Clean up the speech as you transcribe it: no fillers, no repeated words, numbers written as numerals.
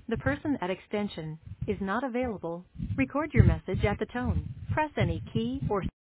The person at extension is not available. Record your message at the tone. Press any key or